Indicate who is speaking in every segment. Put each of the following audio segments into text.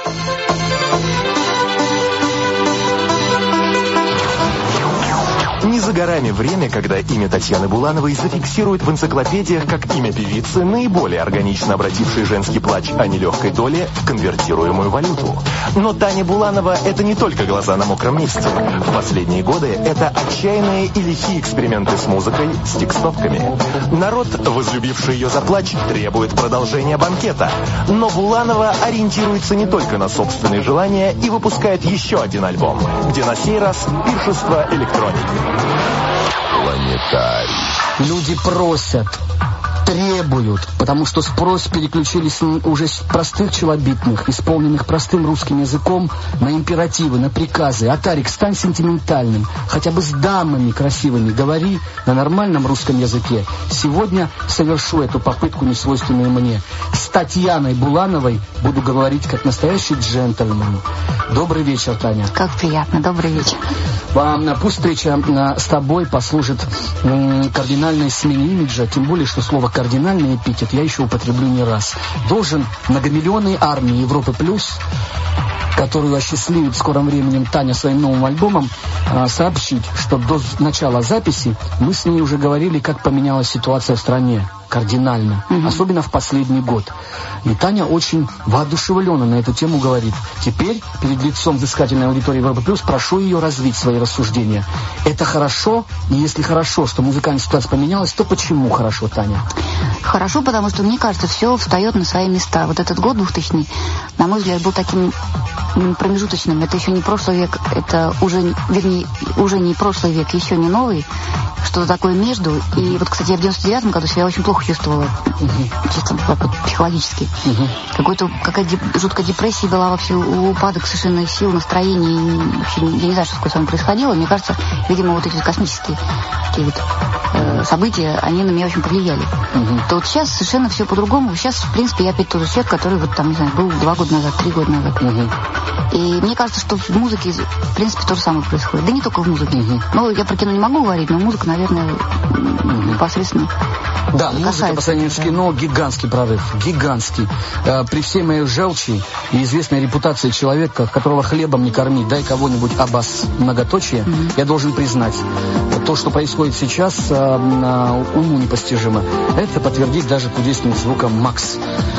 Speaker 1: Не за горами время, когда имя Татьяны Булановой зафиксируют в энциклопедиях как имя певицы, наиболее органично обратившей женский плач о нелегкой доле в конвертируемую валюту. Но Таня Буланова – это не только глаза на мокром месте. В последние годы это отчаянные и лихие эксперименты с музыкой, с текстовками. Народ, возлюбивший ее за плач, требует продолжения банкета. Но Буланова ориентируется не только на собственные желания и выпускает еще один альбом, где на сей раз пиршество электроники.
Speaker 2: Планетарий.
Speaker 3: Люди просят, требуют, потому что спрос переключились уже с простых челобитных, исполненных простым русским языком, на императивы, на приказы. Атарик, стань сентиментальным, хотя бы с дамами красивыми говори на нормальном русском языке. Сегодня совершу эту попытку, несвойственную мне. С Татьяной Булановой буду говорить как настоящий джентльмен. Добрый вечер, Таня.
Speaker 4: Как приятно, добрый вечер.
Speaker 3: Пусть встреча с тобой послужит кардинальной смене имиджа, тем более, что слово «кардинальный» эпитет я еще употреблю не раз. Должен многомиллионной армии Европы Плюс, которую осчастливит в скором времени Таня своим новым альбомом, сообщить, что до начала записи мы с ней уже говорили, как поменялась ситуация в стране. Кардинально. Особенно в последний год. И Таня очень воодушевленно на эту тему говорит. Теперь, перед лицом взыскательной аудитории Европы Плюс, прошу ее развить свои рассуждения. Это хорошо? И если хорошо, что музыкальная ситуация поменялась, то почему хорошо, Таня?
Speaker 4: Хорошо, потому что, мне кажется, все встает на свои места. Вот этот год 2000-й, на мой взгляд, был таким промежуточным. Это еще не прошлый век, это уже, вернее, уже не прошлый век, еще не новый. Что-то такое между. И вот, кстати, я в 99-м году себя очень плохо чувствовала. Чисто психологически. Какая-то жуткая депрессия была, вообще упадок совершенно сил, настроения. И вообще, я не знаю, что такое с вами происходило. Мне кажется, видимо, вот эти космические такие вот события, они на меня очень повлияли. То вот сейчас совершенно все по-другому. Сейчас, в принципе, я опять тот же человек, который вот там, не знаю, был 2 года назад, 3 года назад. И мне кажется, что в музыке, в принципе, то же самое происходит. Да не только в музыке. Ну, я про кино не могу говорить, но музыка, наверное, непосредственно.
Speaker 3: Да, музыка по сравнению с кино гигантский прорыв. Гигантский. При всей моей желчи и известной репутации человека, которого хлебом не кормить, дай кого-нибудь абас многоточие, я должен признать, то, что происходит сейчас, уму непостижимо. Это подтвердит даже кудесным звуком Макс.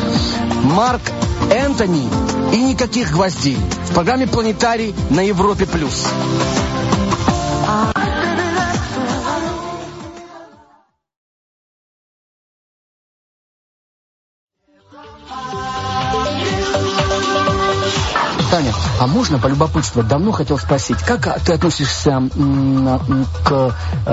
Speaker 3: Марк Энтони и никаких гвоздей. В программе «Планетарий» на Европе+. Таня, а можно полюбопытствовать? Давно хотел спросить, как ты относишься к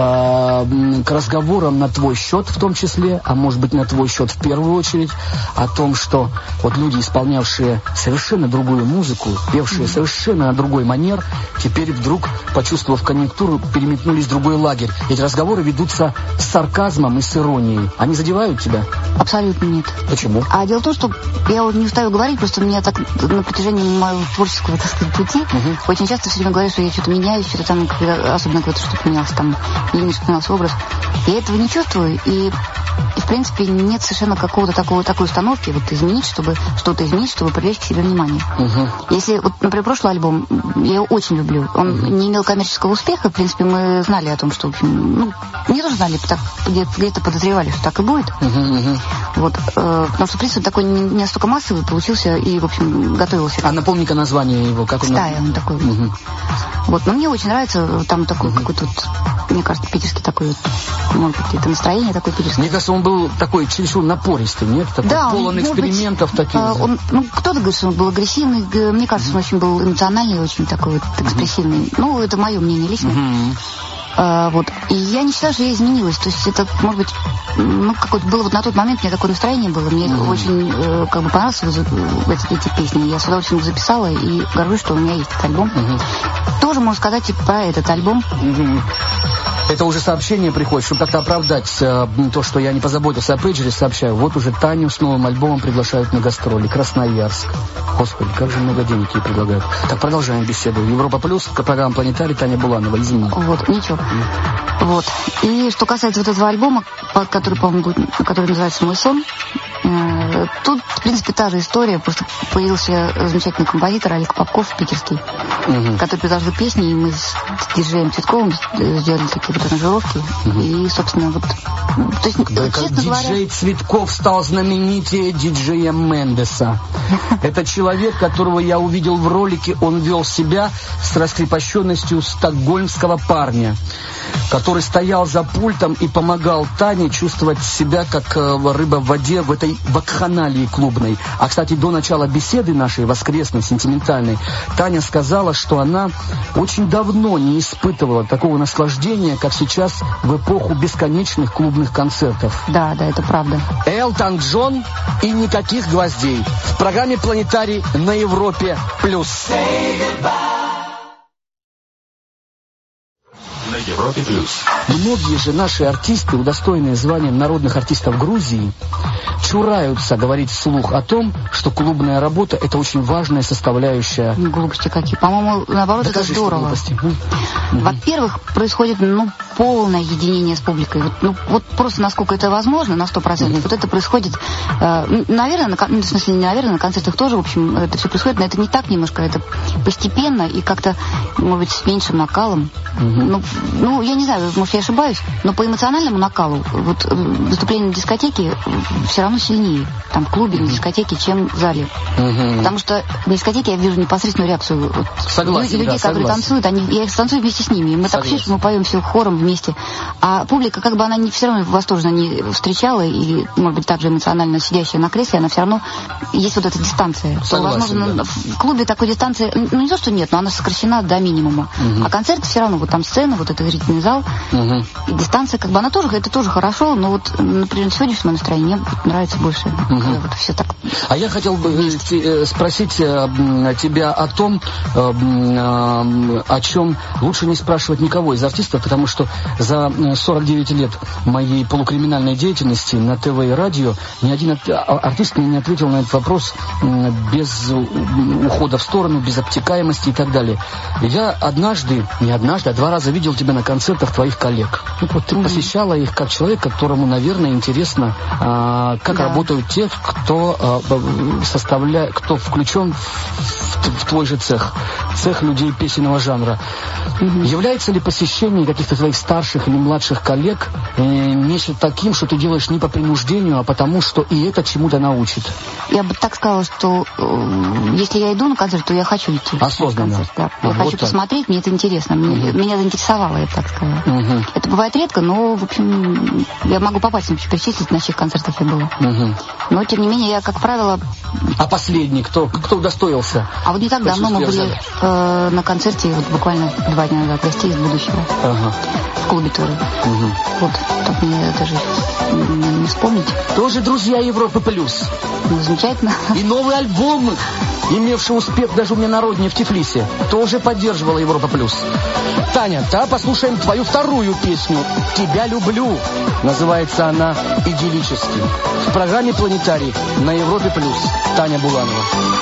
Speaker 3: разговорам на твой счет, в том числе, а может быть на твой счет в первую очередь, о том, что вот люди, исполнявшие совершенно другую музыку, певшие совершенно на другой манер, теперь вдруг, почувствовав конъюнктуру, переметнулись в другой лагерь. Эти разговоры ведутся с сарказмом и с иронией. Они задевают тебя?
Speaker 4: Абсолютно нет.
Speaker 3: Почему?
Speaker 4: А дело в том, что я вот не устаю говорить, просто меня так на протяжении моего творческого, так сказать, пути очень часто все время говорят, что я что-то меняюсь, что-то там, особенно когда что-то поменялось, там, имидж поменялся, образ. Я этого не чувствую, и в принципе, нет совершенно такой установки, вот изменить, чтобы что-то изменить, чтобы привлечь к себе внимание. Если, вот, например, прошлый альбом, я его очень люблю, он не имел коммерческого успеха, в принципе, мы знали о том, что, в общем, ну, не тоже знали, так, где-то подозревали, что так и будет. Вот, потому что, в принципе, такой не настолько массовый получился и, в общем, готовился.
Speaker 3: А напомни-ка название его, как он?
Speaker 4: «Стая», он такой. Вот, но мне очень нравится, там такой какой-то вот, мне кажется, питерский такой вот, может быть, это настроение такое питерское.
Speaker 3: Мне кажется, он был такой чересчур напористый, нет? Такой, да, полон экспериментов таких.
Speaker 4: Кто-то говорит, что он был агрессивный, мне кажется, он очень был эмоциональный, очень такой вот экспрессивный. Ну, это мое мнение лично. Вот. И я не считаю, что я изменилась. То есть это, может быть, ну, какое-то было вот на тот момент, у меня такое настроение было. Мне очень как бы понравились эти песни. Я с удовольствием их записала и горжусь, что у меня есть этот альбом. Тоже можно сказать и про этот альбом.
Speaker 3: Это уже сообщение приходит, чтобы как-то оправдать то, что я не позаботился о пейджере, сообщаю. Вот уже Таню с новым альбомом приглашают на гастроли. Красноярск. Господи, как же много денег ей предлагают. Так, продолжаем беседу. Европа Плюс, программа «Планетарий», Таня Буланова, извини.
Speaker 4: Вот, ничего. Вот. И что касается вот этого альбома, который, по-моему, который называется «Мой сон», тут, в принципе, та же история, просто появился замечательный композитор Олег Попков, питерский, который предложил песни, и мы с диджеем Цветковым сделали такие вот аранжировки. И, собственно, вот... То есть,
Speaker 3: да, честно говоря... Диджей Цветков стал знаменитее диджея Мендеса. Это человек, которого я увидел в ролике, он вел себя с раскрепощенностью стокгольмского парня, который стоял за пультом и помогал Тане чувствовать себя как рыба в воде в этой вакханалии клубной. А, кстати, до начала беседы нашей воскресной, сентиментальной, Таня сказала, что она очень давно не испытывала такого наслаждения, как сейчас в эпоху бесконечных клубных концертов.
Speaker 4: Да, это правда.
Speaker 3: Элтон Джон и никаких гвоздей. В программе «Планетарий» на Европе+.
Speaker 1: На Европе+.
Speaker 3: Многие же наши артисты, удостоенные звания народных артистов Грузии, чураются говорить вслух о том, что клубная работа — это очень важная составляющая.
Speaker 4: Глупости какие. По-моему, наоборот,
Speaker 3: докажи,
Speaker 4: это здорово. Во-первых, происходит, полное единение с публикой. Вот просто насколько это возможно, на 100%. Вот это происходит, наверное, на концертах тоже, в общем, это все происходит, но это не так немножко, это постепенно и как-то, может быть, с меньшим накалом. Я не знаю, может, я ошибаюсь, но по эмоциональному накалу вот выступление на дискотеке все равно сильнее, там, в клубе, на дискотеке, чем в зале. Потому что на дискотеке я вижу непосредственную реакцию людей, которые танцуют, я их танцую вместе с ними. И мы так ощущаем, мы поем все хором вместе. А публика, как бы она все равно восторженно не встречала, или, может быть, также эмоционально сидящая на кресле, она все равно есть вот эта дистанция. Возможно, в клубе такой дистанции, не то, что нет, но она сокращена до минимума. А концерт все равно, вот там сцена, вот этот зрительный зал, и дистанция, как бы она тоже, это тоже хорошо, но вот, например, сегодняшнее настроение мне нравится больше. Вот все так.
Speaker 3: А я хотел бы спросить тебя о том, о чем лучше не спрашивать никого из артистов, потому что за 49 лет моей полукриминальной деятельности на ТВ и радио ни один артист мне не ответил на этот вопрос без ухода в сторону, без обтекаемости и так далее. Я не однажды, а 2 раза видел тебя на концертах твоих коллег. Вот ты посещала их как человек, которому, наверное, интересно, как работают те, кто включен в твой же цех людей песенного жанра. Является ли посещение каких-то твоих старших или младших коллег нечто таким, что ты делаешь не по принуждению, а потому, что и это чему-то научит?
Speaker 4: Я бы так сказала, что если я иду на концерт, то я хочу идти.
Speaker 3: Осознанно.
Speaker 4: Концерт, да. Я хочу посмотреть, мне это интересно. Меня заинтересовало, я так сказала. Это бывает редко, но, в общем, я могу по пальцам перечислить, на чьих концертах я была. Но, тем не менее, я, как правило...
Speaker 3: А последний? Кто удостоился?
Speaker 4: А вот не так давно мы были на концерте, вот буквально 2 дня назад, «Гостей из будущего». В клубе тоже. Вот, так мне даже не вспомнить.
Speaker 3: Тоже друзья Европы+.
Speaker 4: Замечательно.
Speaker 3: И новый альбом, имевший успех даже у меня на родине в Тифлисе, тоже поддерживала Европа+. Таня, послушаем твою вторую песню «Тебя люблю». Называется она «Идиллически». В программе «Планетарий» на Европе+. Таня Буланова.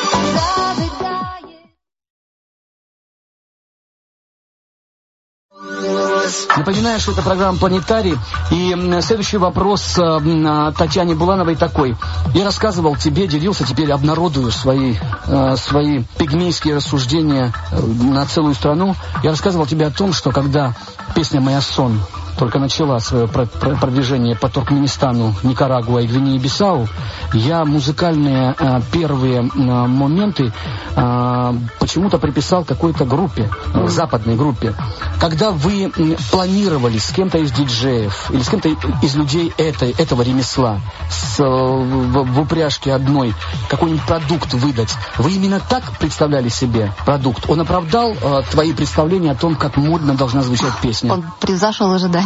Speaker 3: Напоминаю, что это программа «Планетарий». И следующий вопрос Татьяне Булановой такой. Я рассказывал тебе, делился, теперь обнародую свои пигмейские рассуждения на целую страну. Я рассказывал тебе о том, что когда песня «Моя сон» только начала свое продвижение по Туркменистану, Никарагуа и Гвинее-Бисау, я музыкальные первые моменты почему-то приписал какой-то группе, западной группе. Когда вы планировали с кем-то из диджеев или с кем-то из людей этого ремесла в упряжке одной какой-нибудь продукт выдать, вы именно так представляли себе продукт? Он оправдал твои представления о том, как модно должна звучать песня?
Speaker 4: Он превзошел ожидания.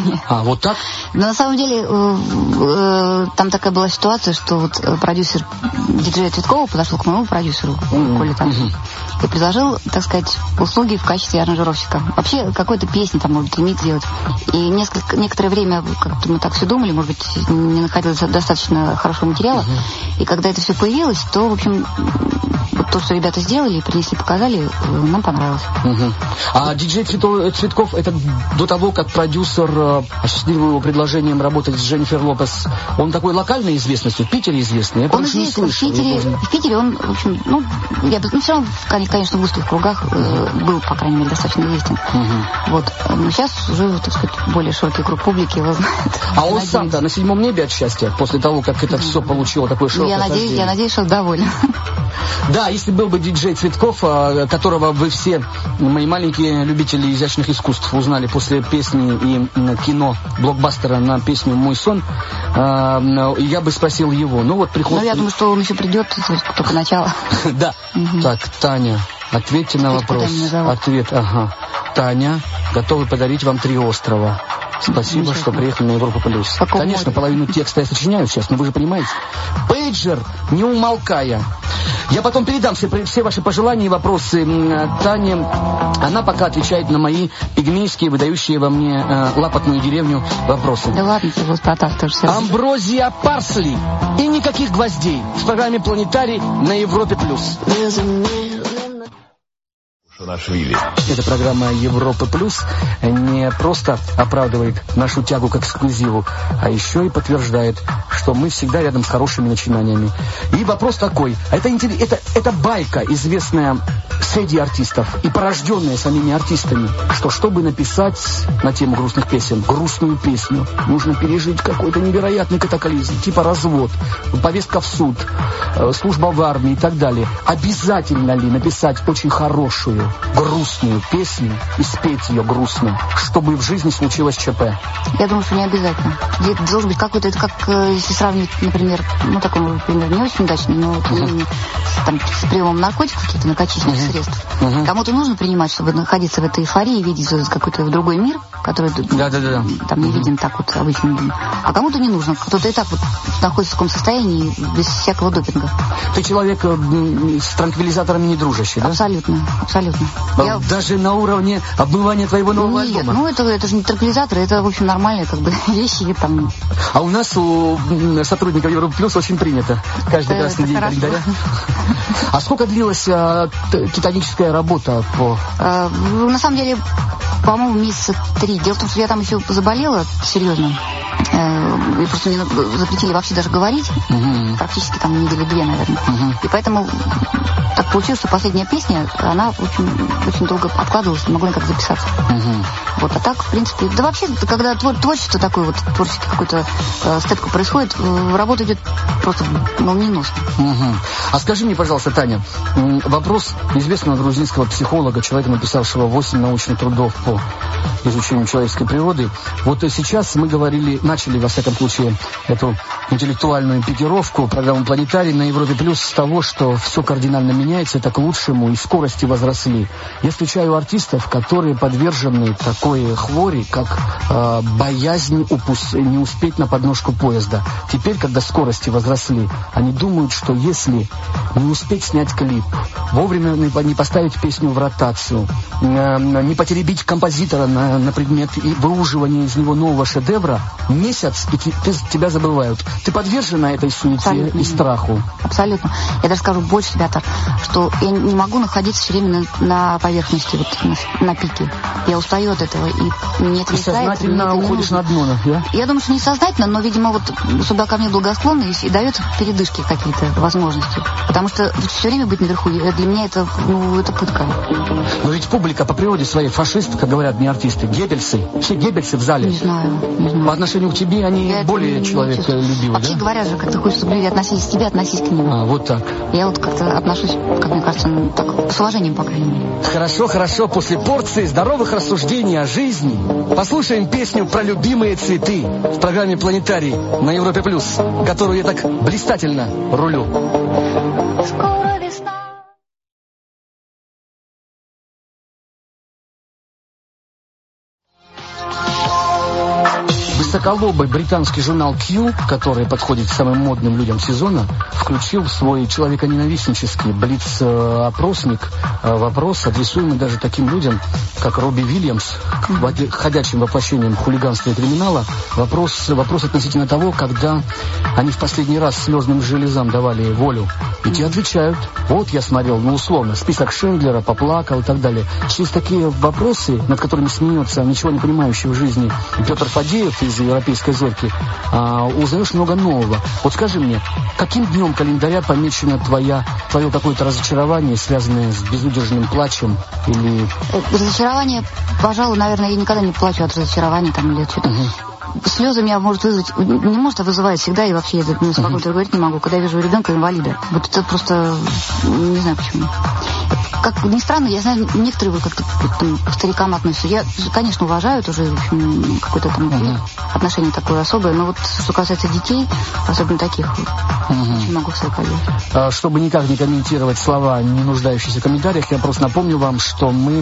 Speaker 4: выступления.
Speaker 3: А, вот так?
Speaker 4: Но на самом деле там такая была ситуация, что вот продюсер диджея Цветкова подошел к моему продюсеру, Коле Танцу, и предложил, так сказать, услуги в качестве аранжировщика. Вообще, какой-то песни там, может быть, ремикс делать. И некоторое время как-то мы так все думали, может быть, не находилось достаточно хорошего материала. И когда это все появилось, то, в общем, вот то, что ребята сделали, принесли, показали, нам понравилось.
Speaker 3: А диджей Цветков, это до того, как продюсер осчастливил его предложением работать с Дженнифер Лопес, он такой локальной известностью, в Питере известный? Я,
Speaker 4: он известен в Питере, он, в общем, все равно, конечно, в узких кругах был, по крайней мере, достаточно известен. Вот. Но сейчас уже, так сказать, более широкий круг публики его знает.
Speaker 3: А он сам-то на 7-м небе от счастья, после того, как это все получило такое широкое хождение?
Speaker 4: Я надеюсь, что доволен.
Speaker 3: Да, если был бы диджей Цветков, которого вы все, мои маленькие любители изящных искусств, узнали после песни и кино блокбастера на песню «Мой сон», я бы спросил его. Ну вот приход...
Speaker 4: я думаю, что он еще придет, только начало.
Speaker 3: Да. Так, Таня, ответьте на вопрос. Ответ, ага. Таня, готовы подарить вам 3 острова. Спасибо, что приехали на Европу Плюс. Конечно, половину текста я сочиняю сейчас, но вы же понимаете. Пейджер, не умолкая. Я потом передам все ваши пожелания и вопросы Тане. Она пока отвечает на мои пигмейские, выдающие во мне лапотную деревню вопросы.
Speaker 4: Да ладно, тебе простота, что же.
Speaker 3: Амброзия Парсли и никаких гвоздей в программе «Планетарий» на Европе Плюс. Эта программа «Европа Плюс» не просто оправдывает нашу тягу к эксклюзиву, а еще и подтверждает, что мы всегда рядом с хорошими начинаниями. И вопрос такой. Это байка, известная среди артистов и порожденная самими артистами, что чтобы написать на тему грустных песен грустную песню, нужно пережить какой-то невероятный катаклизм, типа развод, повестка в суд, служба в армии и так далее. Обязательно ли написать очень хорошую грустную песню и спеть ее грустно, чтобы в жизни случилось ЧП?
Speaker 4: Я думаю, что не обязательно. Это должен быть какой-то, это как если сравнивать, например, такой, например, не очень удачный, но там, с приемом наркотиков, каких-то накачительных средств. Кому-то нужно принимать, чтобы находиться в этой эйфории, видеть какой-то другой мир, который там не виден так вот обычным людям. А кому-то не нужно. Кто-то и так вот находится в таком состоянии без всякого допинга.
Speaker 3: Ты человек с транквилизаторами не дружащий, да?
Speaker 4: Абсолютно, абсолютно.
Speaker 3: Даже на уровне обмывания твоего нового альбома?
Speaker 4: Нет, это же не транквилизаторы, это, в общем, нормальные вещи там.
Speaker 3: А у нас, у сотрудников Европы Плюс, очень принято. Каждый красный день календаря. А сколько длилась титаническая работа по...
Speaker 4: На самом деле, по-моему, месяца 3. Дело в том, что я там еще заболела серьезно. И просто мне запретили вообще даже говорить. Практически там недели 2, наверное. И поэтому так получилось, что последняя песня, она очень долго откладывалась, не могла никак записаться. Вот, а так, в принципе... Да вообще, когда творчество такое, вот творческий какой-то степка происходит, работа идет просто молниеносно.
Speaker 3: А скажи мне, пожалуйста, Таня, вопрос известного грузинского психолога, человека, написавшего 8 научных трудов по изучению человеческой природы. Вот сейчас мы начали, во всяком случае, эту интеллектуальную пикировку программы «Планетарий» на Европе Плюс с того, что все кардинально меняется, это к лучшему, и скорости возросли. Я встречаю артистов, которые подвержены такой хвори, как боязнь не успеть на подножку поезда. Теперь, когда скорости возросли, они думают, что если не успеть снять клип, вовремя не поставить песню в ротацию, не потеребить композитора на предмет и выуживания из него нового шедевра, месяц, и тебя забывают. Ты подвержена этой суете и страху?
Speaker 4: Абсолютно. Я даже скажу больше, ребята, что я не могу находиться все время на поверхности, вот, на пике. Я устаю от этого, и мне это мешает.
Speaker 3: Сознательно уходишь на дно, да?
Speaker 4: Я думаю, что не сознательно, но, видимо, вот судьба ко мне благосклонна и дает передышки какие-то возможности. Потому что все время быть наверху, для меня это пытка.
Speaker 3: Но ведь публика по природе своей фашист, как говорят мне артисты, Геббельсы. Все Геббельсы в зале.
Speaker 4: Не знаю.
Speaker 3: По отношению к тебе они более человеколюбивы,
Speaker 4: вообще
Speaker 3: да?
Speaker 4: говорят же, как ты хочешь, чтобы люди относились к тебе, относись к ним.
Speaker 3: Вот так.
Speaker 4: Я вот как-то отношусь, как мне кажется, так, с уважением, по крайней мере.
Speaker 3: Хорошо. После порции здоровых рассуждений о жизни послушаем песню про любимые цветы в программе «Планетарий» на Европе Плюс, которую я так блистательно рулю. Высоколобый британский журнал Q, который подходит к самым модным людям сезона, включил в свой человеконенавистнический блиц-опросник вопрос, адресуемый даже таким людям, как Робби Уильямс, ходячим воплощением хулиганства и криминала. Вопрос относительно того, когда они в последний раз слезным железам давали волю. И те отвечают. Вот я смотрел, условно, список Шиндлера, поплакал и так далее. Через такие вопросы, над которыми смеется ничего не понимающий в жизни Петр Фадеев из «Европейской зорьки», узнаешь много нового. Вот скажи мне, каким днем календаря помечено твое какое-то разочарование, связанное с безудержным плачем или...
Speaker 4: Разочарование, пожалуй, наверное, я никогда не плачу от разочарования там или что-то. Слезы меня может вызвать, не может, а вызывает всегда, и вообще я спокойно говорить не могу, когда я вижу ребенка-инвалида. Вот это просто, не знаю почему. Как ни странно, я знаю, некоторые вы как-то к старикам относятся. Я, конечно, уважаю тоже, в общем, какое-то там отношение такое особое, но вот что касается детей, особенно таких, не могу в свою поверить.
Speaker 3: Чтобы никак не комментировать слова, не нуждающиеся в комментариях, я просто напомню вам, что мы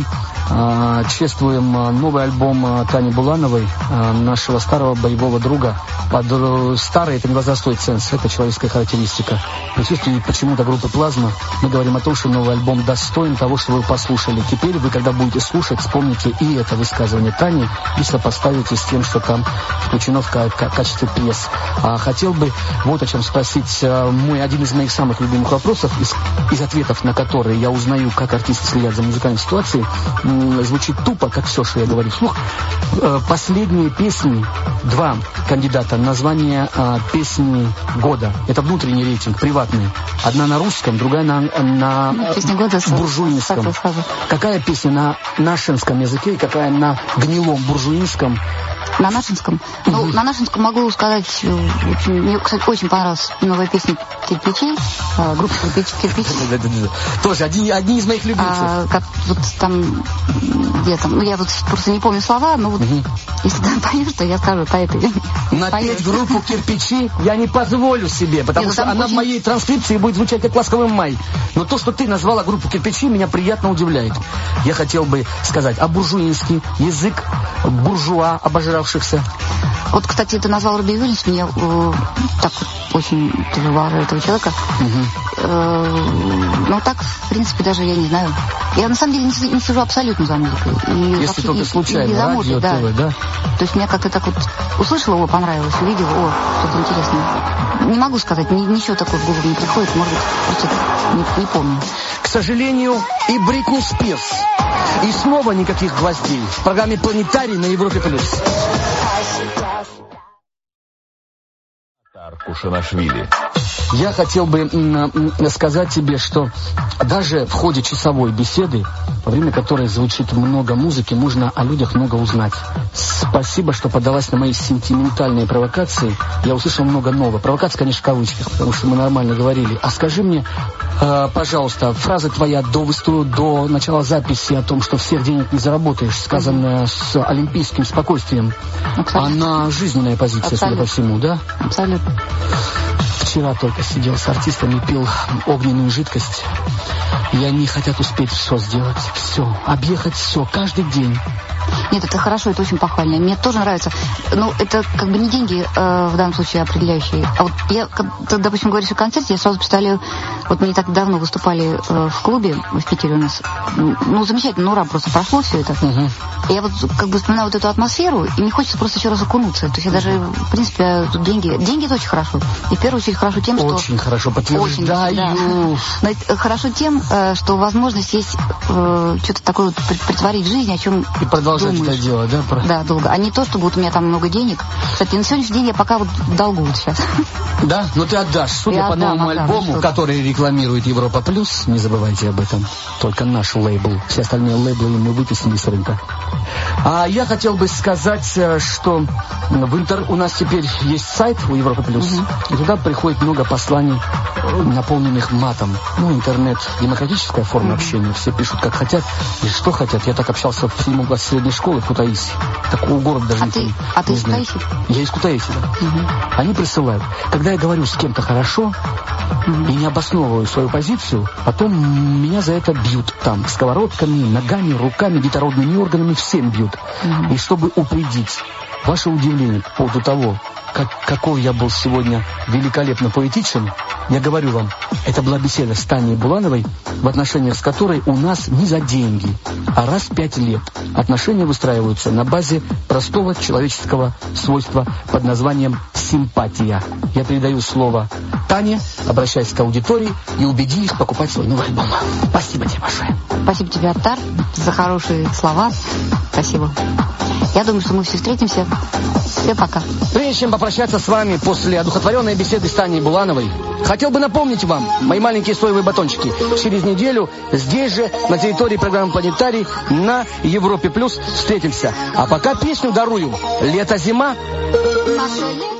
Speaker 3: чествуем новый альбом Тани Булановой, нашего старого боевого друга. Старый — это не возрастной ценз, это человеческая характеристика. В присутствии почему-то группы «Плазма» мы говорим о том, что новый альбом достоин того, что вы послушали. Теперь вы, когда будете слушать, вспомните и это высказывание Тани и сопоставите с тем, что там включено в качестве пьес. Хотел бы вот о чем спросить. Один из моих самых любимых вопросов, из ответов на которые я узнаю, как артисты следят за музыкальной ситуацией, звучит тупо, как все, что я говорю вслух. Последние песни, 2 кандидата, название песни года. Это внутренний рейтинг, приватный. Одна на русском, другая на буржуинском. Какая песня на нашинском языке и какая на гнилом буржуинском?
Speaker 4: На нашинском? Ну, на нашинском могу сказать, мне, кстати, очень понравилась новая песня «Кирпичей», группа «Кирпичи».
Speaker 3: Тоже одни из моих любимцев.
Speaker 4: Как вот там, где там, я вот просто не помню слова, но вот если ты поешь, то я скажу по этой.
Speaker 3: Напеть группу «Кирпичи» я не позволю себе, потому что она в моей транскрипции будет звучать как «Ласковый май». Но то, что ты назвала группу «Кирпичи», меня приятно удивляет. Я хотел бы сказать, буржуинский язык буржуа, обожравшихся.
Speaker 4: Вот, кстати, ты назвал Робби Уильямс, меня так вот очень тоже уважаю этого человека. Но так, в принципе, даже я не знаю. Я на самом деле не сижу абсолютно за музыкой. И
Speaker 3: если только случайно, радио,
Speaker 4: да.
Speaker 3: ТВ, да?
Speaker 4: То есть меня как-то так вот услышала его, понравилось, увидела, что-то интересное. Не могу сказать, ничего такого в голову не приходит, может быть, просто не помню.
Speaker 3: К сожалению, и Бритни Спирс. И снова никаких гвоздей. В программе «Планетарий» на Европе+.
Speaker 2: Кушанашвили.
Speaker 3: Я хотел бы сказать тебе, что даже в ходе часовой беседы, во время которой звучит много музыки, можно о людях много узнать. Спасибо, что поддалась на мои сентиментальные провокации. Я услышал много нового. Провокация, конечно, в кавычках, потому что мы нормально говорили. А скажи мне, пожалуйста, фраза твоя до начала записи о том, что всех денег не заработаешь, сказанная с олимпийским спокойствием.
Speaker 4: Абсолютно.
Speaker 3: Она жизненная позиция, абсолютно. Судя по всему, да?
Speaker 4: Абсолютно.
Speaker 3: Вчера только сидел с артистами, пил огненную жидкость. И они хотят успеть все сделать. Все. Объехать все. Каждый день.
Speaker 4: Нет, это хорошо, это очень похвально. Мне тоже нравится. Но это как бы не деньги в данном случае определяющие. А вот я, когда, допустим, говоришь о концерте, я сразу представляю, вот мы не так давно выступали в клубе в Питере у нас. Ну, замечательно, ура, просто прошло все это. И я вот как бы вспоминаю вот эту атмосферу, и мне хочется просто еще раз окунуться. То есть я даже, в принципе, тут деньги это очень хорошо. И в первую очередь хорошо тем, что...
Speaker 3: Очень хорошо, подтверждаю.
Speaker 4: Да. Но это хорошо тем, что возможность есть что-то такое вот притворить в жизнь, о чем
Speaker 3: и продолжать
Speaker 4: думаешь.
Speaker 3: Это дело, да?
Speaker 4: Да, долго. А не то, что вот у меня там много денег. Кстати, на сегодняшний день я пока вот в долгу вот сейчас.
Speaker 3: Да? Но ты отдашь. Судя по новому альбому, который рекламирует Европа Плюс, не забывайте об этом. Только наш лейбл. Все остальные лейблы мы вытеснили с рынка. А я хотел бы сказать, что у нас теперь есть сайт у Европа Плюс. И туда приходит много посланий, наполненных матом. Ну, интернет — демократическая форма общения. Все пишут, как хотят и что хотят. Я так общался в фильму «Класс средней школы». школы в Кутаиси. Такого города даже никто не знает.
Speaker 4: А ты из Кутаиси?
Speaker 3: Я из Кутаиси, да. Угу. Они присылают. Когда я говорю с кем-то хорошо и не обосновываю свою позицию, потом меня за это бьют там сковородками, ногами, руками, детородными органами, всем бьют. Угу. И чтобы упредить ваше удивление по поводу того, каков я был сегодня великолепно поэтичен, я говорю вам, это была беседа с Таней Булановой, в отношениях с которой у нас не за деньги, а раз в 5 лет отношения выстраиваются на базе простого человеческого свойства под названием симпатия. Я передаю слово Тане, обращаясь к аудитории и убеди их покупать свой новый альбом. Спасибо тебе большое.
Speaker 4: Спасибо тебе, Аттар, за хорошие слова. Спасибо. Я думаю, что мы все встретимся. Все, пока.
Speaker 3: Прежде чем попрощаться с вами после одухотворенной беседы с Таней Булановой, хотел бы напомнить вам, мои маленькие соевые батончики, через неделю здесь же, на территории программы «Планетарий» на Европе Плюс встретимся. А пока песню дарую. Лето-зима.
Speaker 4: Наше лето.